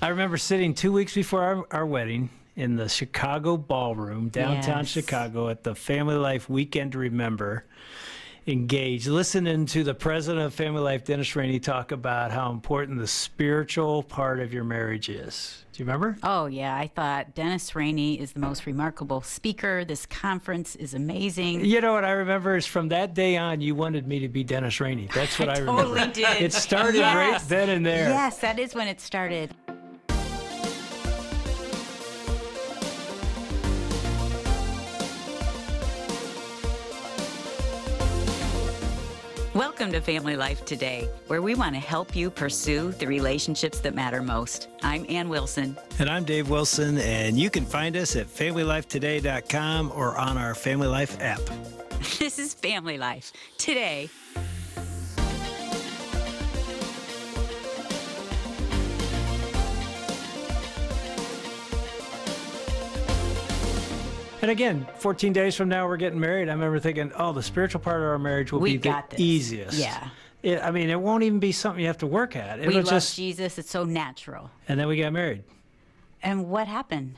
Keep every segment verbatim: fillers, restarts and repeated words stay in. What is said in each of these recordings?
I remember sitting two weeks before our, our wedding in the Chicago Ballroom, downtown Yes. Chicago, at the Family Life Weekend to Remember. Engaged, listening to the president of Family Life, Dennis Rainey, talk about how important the spiritual part of your marriage is. Do you remember? Oh, yeah. I thought Dennis Rainey is the most remarkable speaker. This conference is amazing. You know what I remember is from that day on, you wanted me to be Dennis Rainey. That's what I, I remember. totally did. It started Yes. right then and there. Yes, that is when it started. Welcome to Family Life Today, where we want to help you pursue the relationships that matter most. I'm Ann Wilson. And I'm Dave Wilson, and you can find us at family life today dot com or on our Family Life app. This is Family Life Today. And again, fourteen days from now, we're getting married. I remember thinking, oh, the spiritual part of our marriage will We be the got this. easiest. Yeah. It, I mean, it won't even be something you have to work at. It'll We love just, Jesus. It's so natural. and then we got married. And what happened?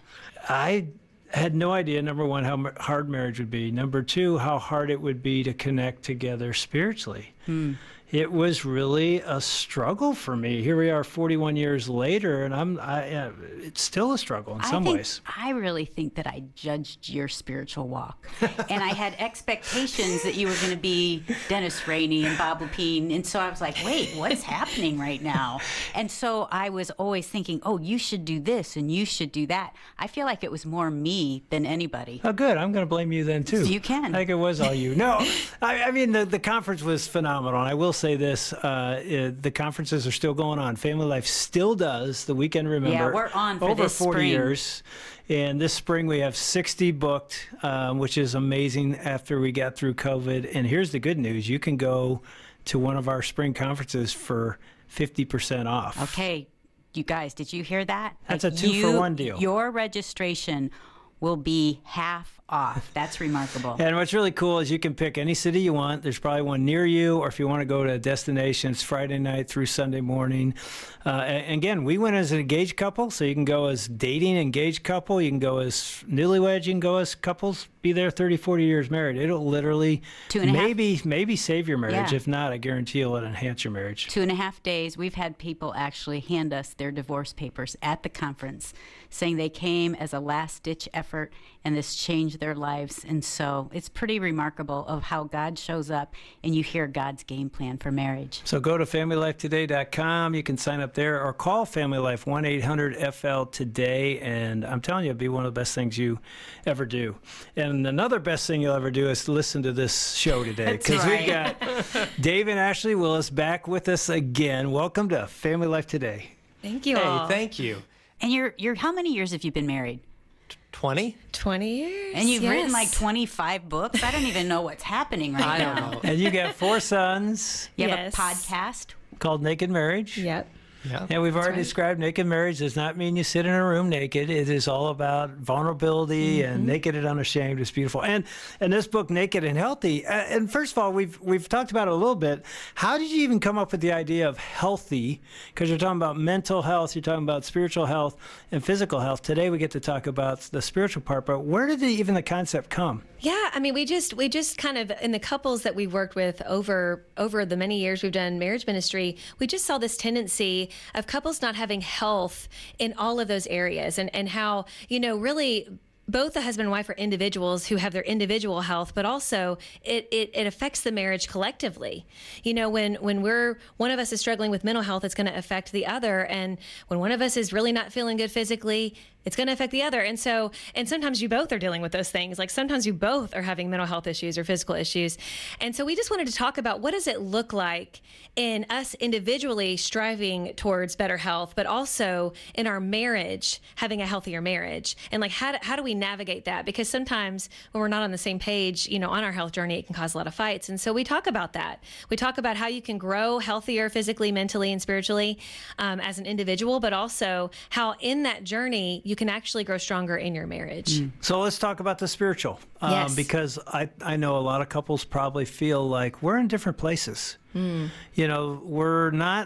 I had no idea, number one, how mar- hard marriage would be. Number two, how hard it would be to connect together spiritually. Hmm. It was really a struggle for me. Here we are forty-one years later, and I'm, I, uh, it's still a struggle in some I think, ways. I really think that I judged your spiritual walk. And I had expectations that you were going to be Dennis Rainey and Bob Lepine. And so I was like, wait, what is happening right now? And so I was always thinking, oh, you should do this and you should do that. I feel like it was more me than anybody. Oh, good. I'm going to blame you then, too. You can. I think it was all you. No, I, I mean, the, the conference was phenomenal. I will say this, uh, it, the conferences are still going on. Family Life still does the Weekend Remember. Yeah, we're on for over this forty spring. years. And this spring we have sixty booked, um, which is amazing after we got through COVID. And here's the good news. You can go to one of our spring conferences for fifty percent off. Okay, you guys, did you hear that? That's Like a two-for-one you- deal. Your registration will be half off. That's remarkable. And what's really cool is you can pick any city you want. There's probably one near you, or if you want to go to a destination, it's Friday night through Sunday morning. Uh, and again, we went as an engaged couple, so you can go as dating engaged couple. You can go as newlyweds. You can go as couples. Be there thirty, forty years married. It'll literally Two and a half- maybe maybe save your marriage. Yeah. If not, I guarantee it'll enhance your marriage. Two and a half days, we've had people actually hand us their divorce papers at the conference saying they came as a last-ditch effort and this changed their lives. And so it's pretty remarkable of how God shows up and you hear God's game plan for marriage. So go to family life today dot com. You can sign up there or call Family Life one eight hundred F L today. And I'm telling you, it'll be one of the best things you ever do. And another best thing you'll ever do is to listen to this show today. That's Because right. we've got Dave and Ashley Willis back with us again. Welcome to Family Life Today. Thank you Hey, all. thank you. And you're, you're how many years have you been married? twenty? twenty years. And you've written yes. like twenty-five books? I don't even know what's happening right I now. don't know. And you got four sons You have Yes. a podcast? called Naked Marriage. Yep. Yeah. And we've already right. described naked marriage does not mean you sit in a room naked. It is all about vulnerability Mm-hmm. and naked and unashamed. It's beautiful. And and this book, Naked and Healthy. Uh, and first of all, we've we've talked about it a little bit. How did you even come up with the idea of healthy? Because you're talking about mental health, you're talking about spiritual health and physical health. Today we get to talk about the spiritual part. But where did the, even the concept come? Yeah, I mean, we just we just kind of in the couples that we've worked with over over the many years we've done marriage ministry, we just saw this tendency of couples not having health in all of those areas, and and how, you know, really both the husband and wife are individuals who have their individual health, but also it, it, it affects the marriage collectively. You know, when, when we're, one of us is struggling with mental health, it's going to affect the other. And when one of us is really not feeling good physically, it's going to affect the other. And so, and sometimes you both are dealing with those things. Like sometimes you both are having mental health issues or physical issues. And so we just wanted to talk about what does it look like in us individually striving towards better health, but also in our marriage, having a healthier marriage. And like, how do, how do we navigate that? Because sometimes when we're not on the same page, you know, on our health journey, it can cause a lot of fights. And so we talk about that. We talk about how you can grow healthier physically, mentally, and spiritually um, as an individual, but also how in that journey, you can actually grow stronger in your marriage. Mm. So let's talk about the spiritual, um, Yes. because I, I know a lot of couples probably feel like we're in different places. Mm. You know, we're not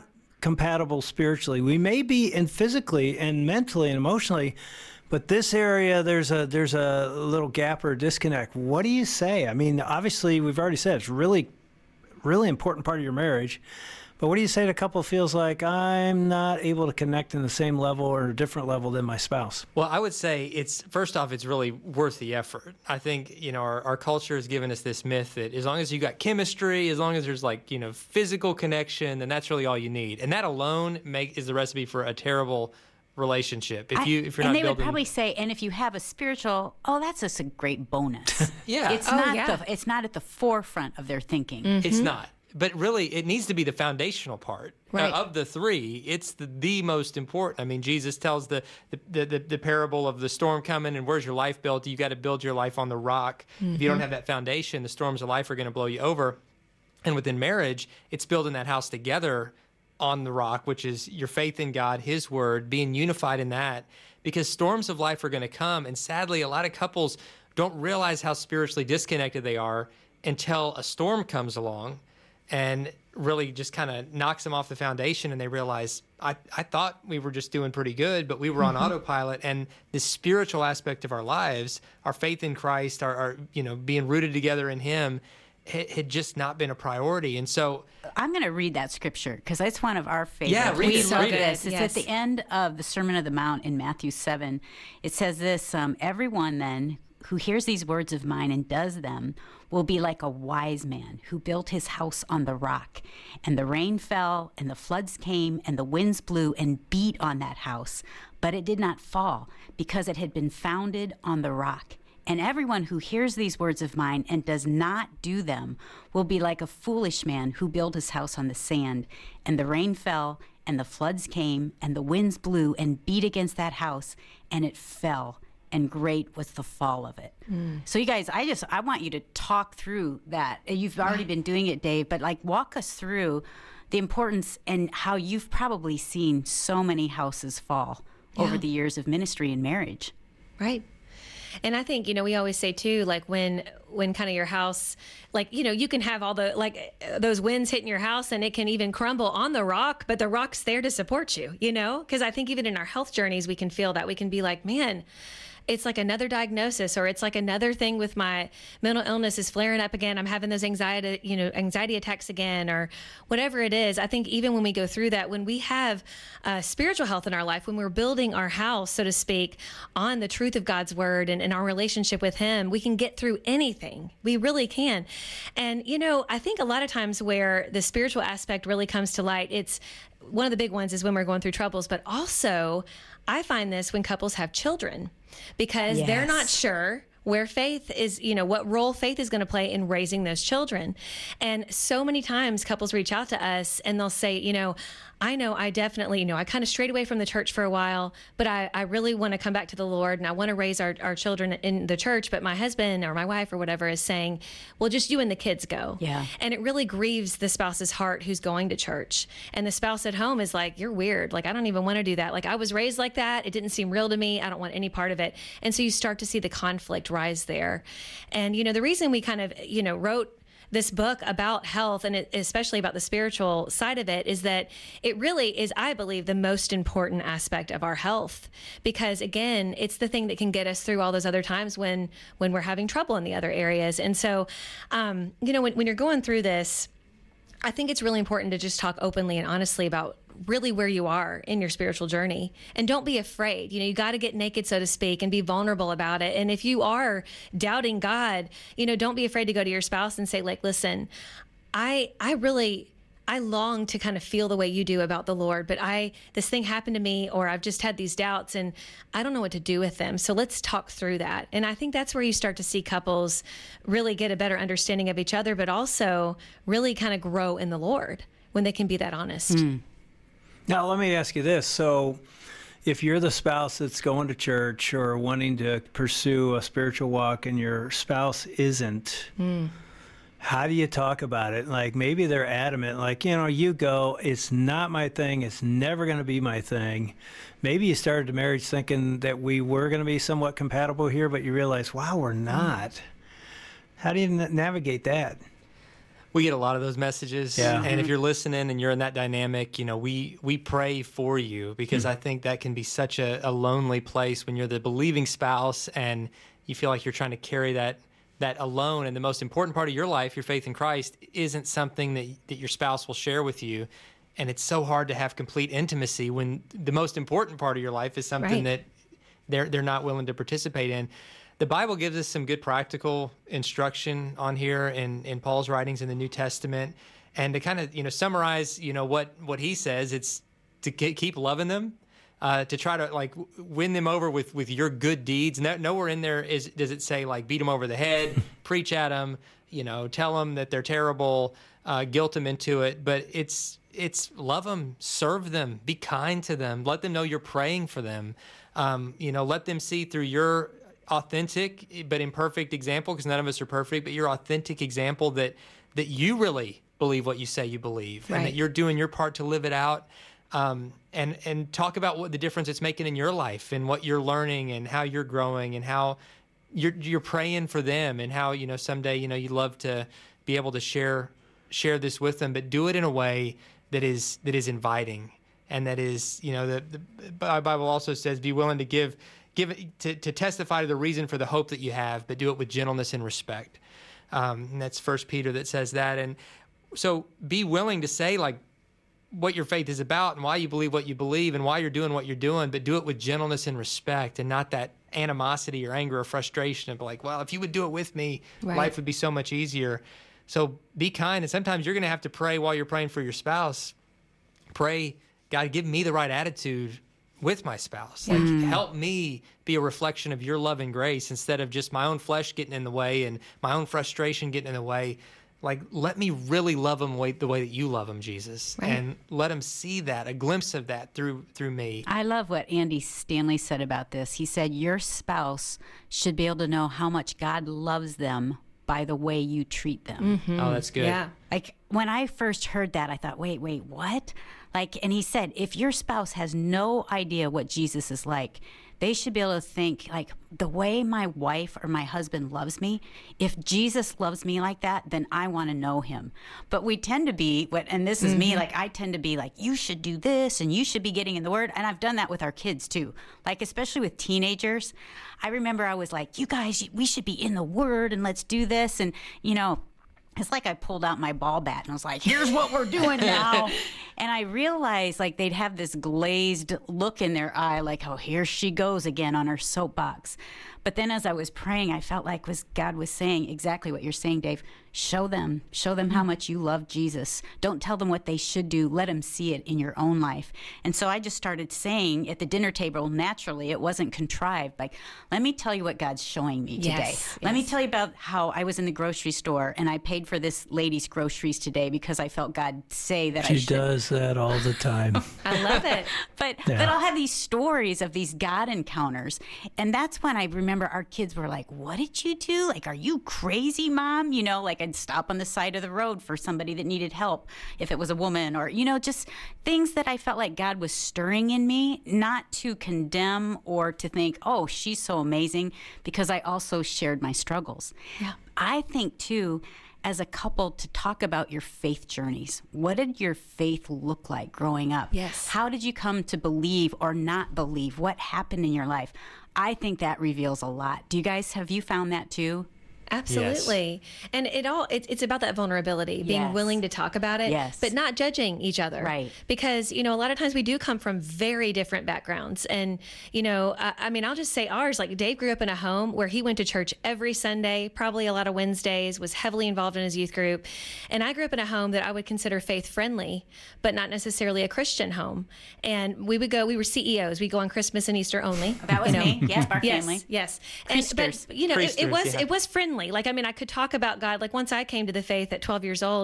compatible spiritually. We may be in physically and mentally and emotionally, but this area, there's a there's a little gap or disconnect. What do you say? I mean, obviously, we've already said it's really, really important part of your marriage. But what do you say to a couple who feels like I'm not able to connect in the same level or a different level than my spouse? Well, I would say it's, first off, it's really worth the effort. I think, you know, our, our culture has given us this myth that as long as you got chemistry, as long as there's like, you know, physical connection, then that's really all you need. And that alone make, is the recipe for a terrible relationship. If you, if you're I, and not they building... would probably say, and if you have a spiritual, oh, that's just a great bonus. Yeah. It's Oh, not yeah. the, it's not at the forefront of their thinking. It's not. But really, it needs to be the foundational part. Right. Uh, of the three, it's the, the most important. I mean, Jesus tells the the, the the parable of the storm coming and where's your life built? You got to build your life on the rock. If you don't have that foundation, the storms of life are going to blow you over. And within marriage, it's building that house together on the rock, which is your faith in God, His Word, being unified in that. Because storms of life are going to come. And sadly, a lot of couples don't realize how spiritually disconnected they are until a storm comes along and really just kind of knocks them off the foundation, and they realize, I, I thought we were just doing pretty good, but we were on autopilot, and the spiritual aspect of our lives, our faith in Christ, our, our you know, being rooted together in Him, had, had just not been a priority. And so I'm going to read that scripture because it's one of our favorites. Yeah, read we it, love read it. this. It's Yes. at the end of the Sermon on the Mount in Matthew seven. It says this, um, everyone then who hears these words of mine and does them will be like a wise man who built his house on the rock. And the rain fell, and the floods came, and the winds blew and beat on that house. But it did not fall, because it had been founded on the rock. And everyone who hears these words of mine and does not do them will be like a foolish man who built his house on the sand. And the rain fell, and the floods came, and the winds blew and beat against that house, and it fell. And great was the fall of it. Mm. So you guys, I just, I want you to talk through that. You've already been doing it, Dave, but like walk us through the importance and how you've probably seen so many houses fall Yeah. over the years of ministry and marriage. Right. And I think, you know, we always say too, like when, when kind of your house, like, you know, you can have all the, like uh, those winds hitting your house and it can even crumble on the rock, but the rock's there to support you, you know? Because I think even in our health journeys, we can feel that. We can be like, man, it's like another diagnosis, or it's like another thing with my mental illness is flaring up again. I'm having those anxiety, you know, anxiety attacks again, or whatever it is. I think even when we go through that, when we have uh, spiritual health in our life, when we're building our house, so to speak, on the truth of God's word and, and our relationship with Him, we can get through anything. We really can. And, you know, I think a lot of times where the spiritual aspect really comes to light, it's one of the big ones is when we're going through troubles, but also I find this when couples have children, because Yes. they're not sure where faith is, you know, what role faith is going to play in raising those children. And so many times couples reach out to us and they'll say, you know, I know I definitely, you know, I kind of strayed away from the church for a while, but I, I really want to come back to the Lord and I want to raise our, our children in the church. But my husband or my wife or whatever is saying, well, just you and the kids go. Yeah. And it really grieves the spouse's heart who's going to church. And the spouse at home is like, you're weird. Like, I don't even want to do that. Like, I was raised like that. It didn't seem real to me. I don't want any part of it. And so you start to see the conflict rise there. And, you know, the reason we kind of, you know, wrote this book about health, and it, especially about the spiritual side of it, is that it really is, I believe, the most important aspect of our health, because again, it's the thing that can get us through all those other times when when we're having trouble in the other areas. And so, um, you know, when, when you're going through this, I think it's really important to just talk openly and honestly about really where you are in your spiritual journey, and don't be afraid. You know, you got to get naked, so to speak, and be vulnerable about it. And if you are doubting God, you know, don't be afraid to go to your spouse and say, like, listen, I, I really, I long to kind of feel the way you do about the Lord, but I, this thing happened to me, or I've just had these doubts and I don't know what to do with them. So let's talk through that. And I think that's where you start to see couples really get a better understanding of each other, but also really kind of grow in the Lord when they can be that honest. Mm. Now, let me ask you this. So if you're the spouse that's going to church or wanting to pursue a spiritual walk and your spouse isn't, mm. how do you talk about it? Like, maybe they're adamant, like, you know, you go, it's not my thing. It's never going to be my thing. Maybe you started the marriage thinking that we were going to be somewhat compatible here, but you realize, wow, we're not. Mm. How do you n- navigate that? we get a lot of those messages. Yeah. And if you're listening and you're in that dynamic, you know, we we pray for you, because I think that can be such a, a lonely place when you're the believing spouse and you feel like you're trying to carry that that alone. And the most important part of your life, your faith in Christ, isn't something that that your spouse will share with you. And it's so hard to have complete intimacy when the most important part of your life is something Right. that they're they're not willing to participate in. The Bible gives us some good practical instruction on here in, in Paul's writings in the New Testament. And to kind of, you know, summarize, you know, what, what he says, it's to ke- keep loving them, uh, to try to like win them over with, with your good deeds. No, nowhere in there is does it say like beat them over the head, preach at them, you know, tell them that they're terrible, uh, guilt them into it. But it's it's love them, serve them, be kind to them, let them know you're praying for them. Um, you know, let them see through your authentic but imperfect example, because none of us are perfect, but your authentic example that that you really believe what you say you believe, Right. and that you're doing your part to live it out. Um, and and talk about what the difference it's making in your life and what you're learning and how you're growing and how you're you're praying for them, and how, you know, someday, you know, you'd love to be able to share share this with them, but do it in a way that is that is inviting, and that is, you know, the, the Bible also says, be willing to give give it to, to testify to the reason for the hope that you have, but do it with gentleness and respect. Um, and that's First Peter that says that. And so be willing to say like what your faith is about and why you believe what you believe and why you're doing what you're doing, but do it with gentleness and respect, and not that animosity or anger or frustration of like, well, if you would do it with me, Right. life would be so much easier. So be kind. And sometimes you're going to have to pray while you're praying for your spouse. Pray, God, give me the right attitude with my spouse. Like, help me be a reflection of your love and grace, instead of just my own flesh getting in the way and my own frustration getting in the way. Like, let me really love them the way that you love them, Jesus. Right. And let them see that, a glimpse of that through through me. I love what Andy Stanley said about this. He said, your spouse should be able to know how much God loves them by the way you treat them. Oh, that's good. Yeah. Like, when I first heard that, I thought, wait, wait, what? Like, and he said, if your spouse has no idea what Jesus is like, they should be able to think, like, the way my wife or my husband loves me, if Jesus loves me like that, then I want to know him. But we tend to be, what, and this is Mm-hmm. me, like, I tend to be like, you should do this and you should be getting in the word. And I've done that with our kids too. Like, especially with teenagers. I remember I was like, you guys, we should be in the word and let's do this. And, you know, it's like I pulled out my ball bat and I was like, here's what we're doing now. And I realized like they'd have this glazed look in their eye, like, oh, here she goes again on her soapbox. But then as I was praying, I felt like was God was saying exactly what you're saying, Dave. Show them, show them how much you love Jesus. Don't tell them what they should do. Let them see it in your own life. And so I just started saying at the dinner table, naturally, it wasn't contrived. Like, let me tell you what God's showing me today. Yes, Let me yes. tell you about how I was in the grocery store and I paid for this lady's groceries today because I felt God say that I She should. does that all the time. I love it. But Yeah. but I'll have these stories of these God encounters, and that's when I remember our kids were like, "What did you do? Like, are you crazy, Mom?" You know, like I'd stop on the side of the road for somebody that needed help, if it was a woman, or you know, just things that I felt like God was stirring in me, not to condemn or to think, "Oh, she's so amazing," because I also shared my struggles. Yeah. I think too, as a couple, to talk about your faith journeys. What did your faith look like growing up? Yes. How did you come to believe or not believe? What happened in your life? I think that reveals a lot. Do you guys, have you found that too? Absolutely. And it all it, it's about that vulnerability, being Yes. willing to talk about it, Yes. but not judging each other. Right. Because, you know, a lot of times we do come from very different backgrounds. And, you know, I, I mean, I'll just say ours, like Dave grew up in a home where he went to church every Sunday, probably a lot of Wednesdays, was heavily involved in his youth group. And I grew up in a home that I would consider faith friendly, but not necessarily a Christian home. And we would go, we were C E Os. We go on Christmas and Easter only. That was you know. me. Yes, our Yes, family. yes. And, Priesters. but, you know, it, it Priesters, was yeah. it was friendly. Like, I mean, I could talk about God. Like, once I came to the faith at twelve years old,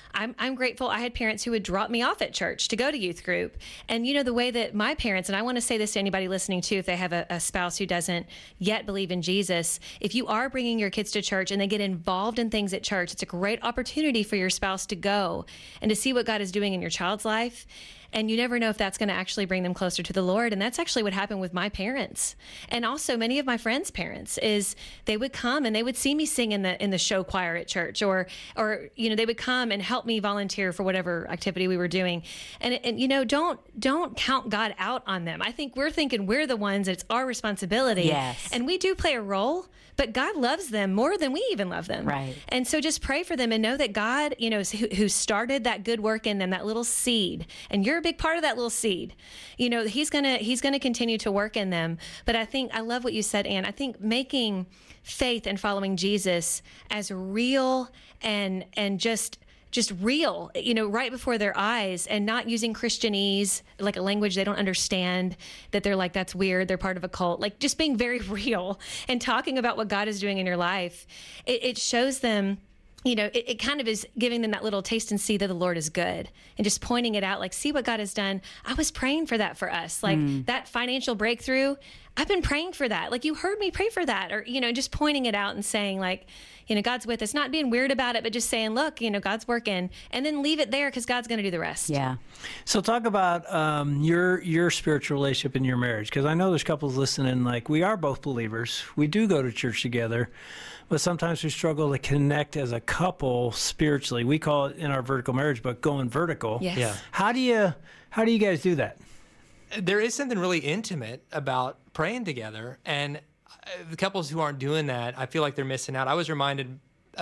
I'm, I'm grateful I had parents who would drop me off at church to go to youth group. And, you know, the way that my parents, and I want to say this to anybody listening too, if they have a, a spouse who doesn't yet believe in Jesus, if you are bringing your kids to church and they get involved in things at church, it's a great opportunity for your spouse to go and to see what God is doing in your child's life. And you never know if that's going to actually bring them closer to the Lord. And that's actually what happened with my parents. And also many of my friends' parents is they would come and they would see me sing in the in the show choir at church, or or you know, they would come and help me volunteer for whatever activity we were doing. And and you know, don't don't count God out on them. I think we're thinking we're the ones, it's our responsibility. Yes. And we do play a role, but God loves them more than we even love them. Right. And so just pray for them and know that God, you know, who, who started that good work in them, that little seed, and you're a big part of that little seed. You know, he's going to he's going to continue to work in them. But I think I love what you said, Ann. I think making faith and following Jesus as real and and just just real, you know, right before their eyes, and not using Christianese, like a language they don't understand, that they're like, that's weird, they're part of a cult. Like just being very real and talking about what God is doing in your life. It, it shows them, you know, it, it kind of is giving them that little taste and see that the Lord is good, and just pointing it out, like, see what God has done. I was praying for that for us. Like mm. that financial breakthrough, I've been praying for that. Like you heard me pray for that, or, you know, just pointing it out and saying like, you know, God's with us, not being weird about it, but just saying, look, you know, God's working, and then leave it there because God's going to do the rest. Yeah. So talk about um, your your spiritual relationship in your marriage, because I know there's couples listening, like, we are both believers. We do go to church together, but sometimes we struggle to connect as a couple spiritually. We call it in our vertical marriage book, going vertical. Yes. Yeah. How do you how do you guys do that? There is something really intimate about praying together, and the couples who aren't doing that, I feel like they're missing out. I was reminded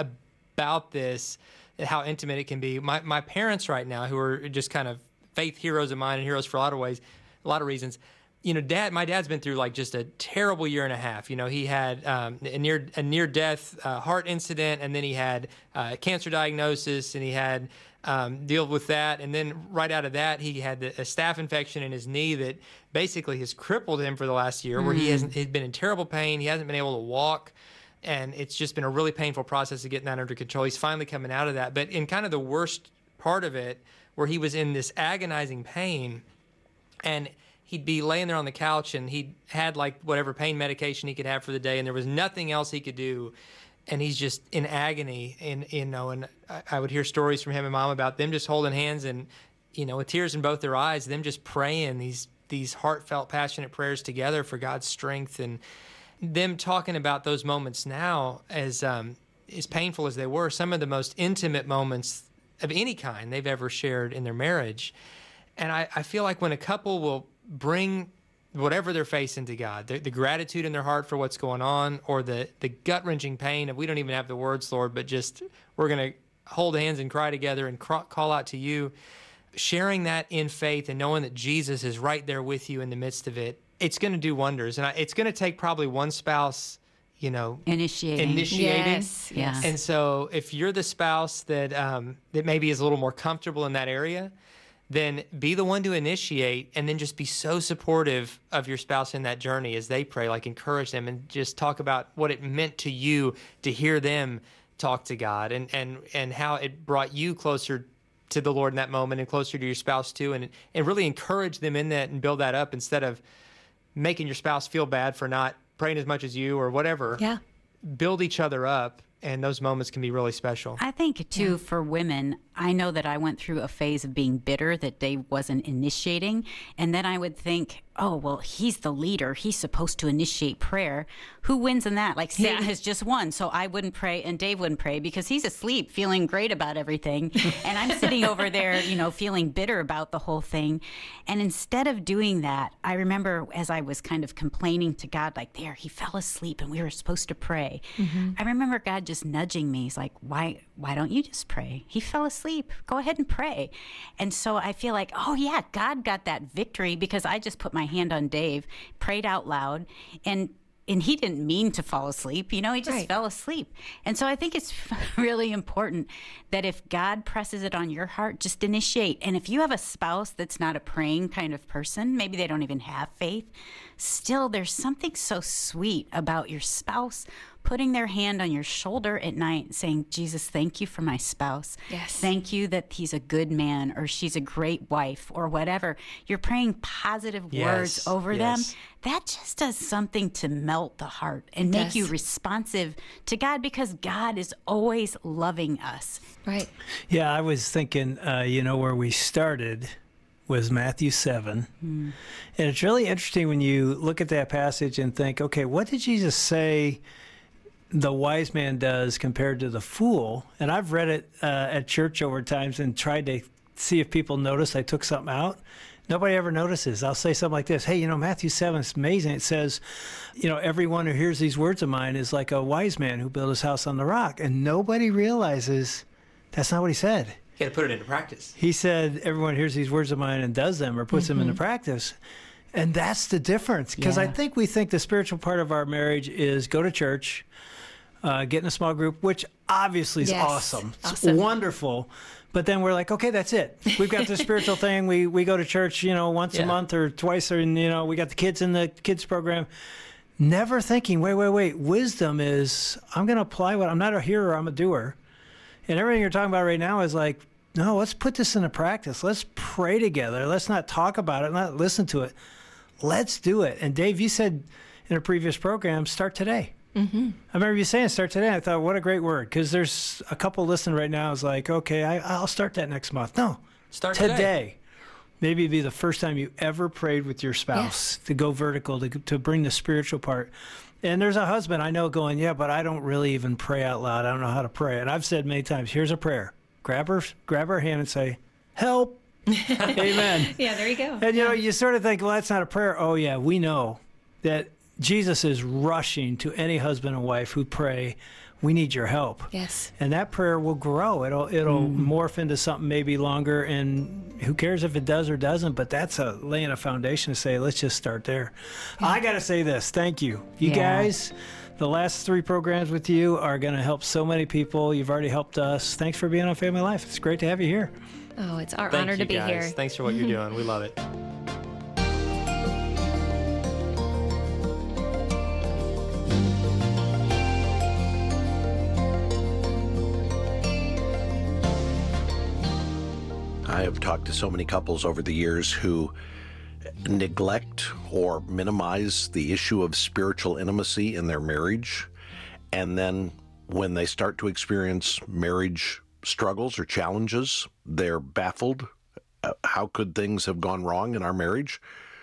about this, how intimate it can be. My my parents right now, who are just kind of faith heroes of mine and heroes for a lot of ways, a lot of reasons. You know, dad, my dad's been through like just a terrible year and a half. You know, he had um, a near a near death uh, heart incident, and then he had uh, cancer diagnosis, and he had um, deal with that, and then right out of that, he had a staph infection in his knee that basically has crippled him for the last year, where mm. he hasn't he's been in terrible pain. He hasn't been able to walk, and it's just been a really painful process of getting that under control. He's finally coming out of that, but in kind of the worst part of it, where he was in this agonizing pain, and he'd be laying there on the couch, and he had like whatever pain medication he could have for the day, and there was nothing else he could do, and he's just in agony. And you know, and I, I would hear stories from him and Mom about them just holding hands, and you know, with tears in both their eyes, them just praying these these heartfelt, passionate prayers together for God's strength, and them talking about those moments now as um, as painful as they were, some of the most intimate moments of any kind they've ever shared in their marriage. And I, I feel like when a couple will bring whatever they're facing to God, the, the gratitude in their heart for what's going on, or the, the gut-wrenching pain of, we don't even have the words, Lord, but just we're going to hold hands and cry together and cr- call out to you, sharing that in faith and knowing that Jesus is right there with you in the midst of it, it's going to do wonders. And I, it's going to take probably one spouse, you know, initiating. initiating. Yes, yes. And so if you're the spouse that um, that maybe is a little more comfortable in that area, then be the one to initiate, and then just be so supportive of your spouse in that journey as they pray, like encourage them, and just talk about what it meant to you to hear them talk to God, and, and, and how it brought you closer to the Lord in that moment, and closer to your spouse too, and, and really encourage them in that and build that up, instead of making your spouse feel bad for not praying as much as you or whatever. Yeah. Build each other up, and those moments can be really special. I think, too, Yeah. for women, I know that I went through a phase of being bitter that Dave wasn't initiating. And then I would think, oh, well, he's the leader. He's supposed to initiate prayer. Who wins in that? Like, Satan Yeah. has just won. So I wouldn't pray, and Dave wouldn't pray because he's asleep, feeling great about everything. And I'm sitting over there, you know, feeling bitter about the whole thing. And instead of doing that, I remember as I was kind of complaining to God, like, there, he fell asleep and we were supposed to pray. Mm-hmm. I remember God just nudging me. He's like, why, why don't you just pray? He fell asleep. Go ahead and pray. And so I feel like, oh, yeah, God got that victory because I just put my hand on Dave, prayed out loud, and and he didn't mean to fall asleep. You know, he just Right. fell asleep. And so I think it's really important that if God presses it on your heart, just initiate. And if you have a spouse that's not a praying kind of person, maybe they don't even have faith, still there's something so sweet about your spouse putting their hand on your shoulder at night saying, Jesus, thank you for my spouse. Yes. Thank you that he's a good man or she's a great wife or whatever. You're praying positive Yes, words over yes. them. That just does something to melt the heart and make does. you responsive to God, because God is always loving us. Right. Yeah, I was thinking, uh, you know, where we started was Matthew seven. Mm. And it's really interesting when you look at that passage and think, okay, what did Jesus say the wise man does compared to the fool? And I've read it uh, at church over times and tried to see if people notice I took something out. Nobody ever notices. I'll say something like this. Hey, you know, Matthew seven is amazing. It says, you know, everyone who hears these words of mine is like a wise man who built his house on the rock. And nobody realizes that's not what he said. You got to put it into practice. He said, everyone hears these words of mine and does them or puts mm-hmm. them into practice. And that's the difference. Because Yeah. I think we think the spiritual part of our marriage is go to church, uh, get in a small group, which obviously is Yes. awesome. It's Awesome. wonderful. But then we're like, okay, that's it. We've got this spiritual thing. We we go to church, you know, once Yeah. a month or twice, or, you know, we got the kids in the kids program. Never thinking, wait, wait, wait. Wisdom is, I'm going to apply what, I'm not a hearer, I'm a doer. And everything you're talking about right now is like, no, let's put this into practice. Let's pray together. Let's not talk about it, not listen to it. Let's do it. And Dave, you said in a previous program, start today. Mm-hmm. I remember you saying start today. I thought, what a great word, because there's a couple listening right now is like, okay, I, I'll start that next month. No, Start today. today. Maybe it'd be the first time you ever prayed with your spouse to go vertical, to to bring the spiritual part. And there's a husband I know going, yeah, but I don't really even pray out loud. I don't know how to pray. And I've said many times, here's a prayer. Grab her, grab her hand and say, help. Amen. Yeah, there you go. And, you know, you sort of think, well, that's not a prayer. Oh, yeah, we know that Jesus is rushing to any husband and wife who pray, we need your help. Yes. And that prayer will grow. It'll it'll mm. morph into something maybe longer, and who cares if it does or doesn't, but that's a laying a foundation to say, let's just start there. Yeah. I got to say this. Thank you. You Yeah. guys, the last three programs with you are going to help so many people. You've already helped us. Thanks for being on Family Life. It's great to have you here. Oh, it's our Thank honor you, to be guys. here. Thanks for what you're doing. We love it. I have talked to so many couples over the years who neglect or minimize the issue of spiritual intimacy in their marriage. And then when they start to experience marriage struggles or challenges, they're baffled. Uh, how could things have gone wrong in our marriage?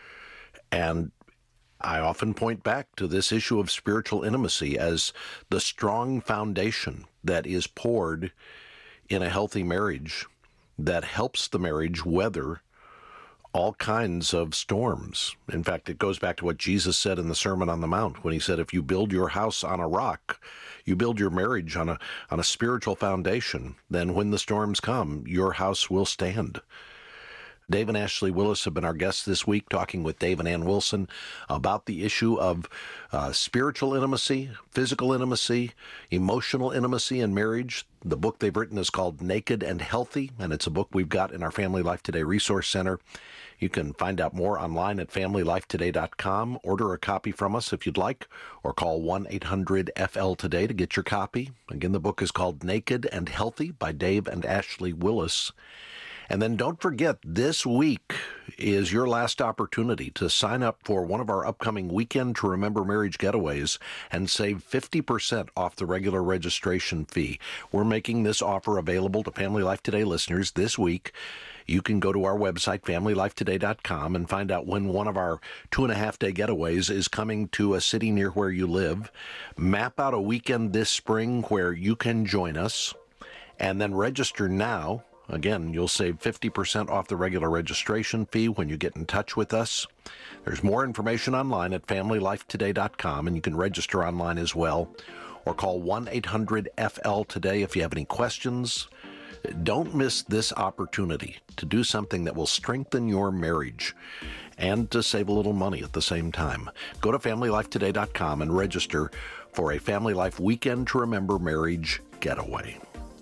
And I often point back to this issue of spiritual intimacy as the strong foundation that is poured in a healthy marriage that helps the marriage weather all kinds of storms. In fact, it goes back to what Jesus said in the Sermon on the Mount when he said, if you build your house on a rock, you build your marriage on a on a spiritual foundation, then when the storms come, your house will stand. Dave and Ashley Willis have been our guests this week, talking with Dave and Ann Wilson about the issue of uh, spiritual intimacy, physical intimacy, emotional intimacy in marriage. The book they've written is called Naked and Healthy, and it's a book we've got in our Family Life Today Resource Center. You can find out more online at family life today dot com. Order a copy from us if you'd like, or call one eight hundred F L today to get your copy. Again, the book is called Naked and Healthy by Dave and Ashley Willis. And then don't forget, this week is your last opportunity to sign up for one of our upcoming Weekend to Remember Marriage getaways and save fifty percent off the regular registration fee. We're making this offer available to Family Life Today listeners this week. You can go to our website, family life today dot com, and find out when one of our two and a half day getaways is coming to a city near where you live. Map out a weekend this spring where you can join us, and then register now. Again, you'll save fifty percent off the regular registration fee when you get in touch with us. There's more information online at family life today dot com, and you can register online as well. Or call one eight hundred F L today if you have any questions. Don't miss this opportunity to do something that will strengthen your marriage and to save a little money at the same time. Go to family life today dot com and register for a Family Life Weekend to Remember Marriage getaway.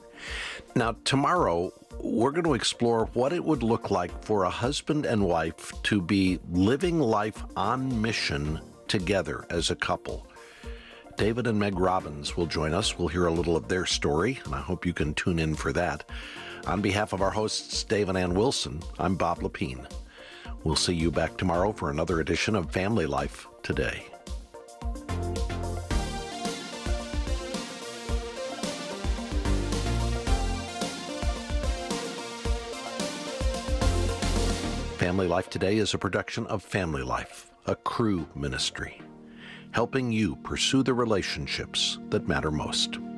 Now, tomorrow, we're going to explore what it would look like for a husband and wife to be living life on mission together as a couple. David and Meg Robbins will join us. We'll hear a little of their story, and I hope you can tune in for that. On behalf of our hosts, Dave and Ann Wilson, I'm Bob Lepine. We'll see you back tomorrow for another edition of Family Life Today. Family Life Today is a production of Family Life, a Cru ministry, helping you pursue the relationships that matter most.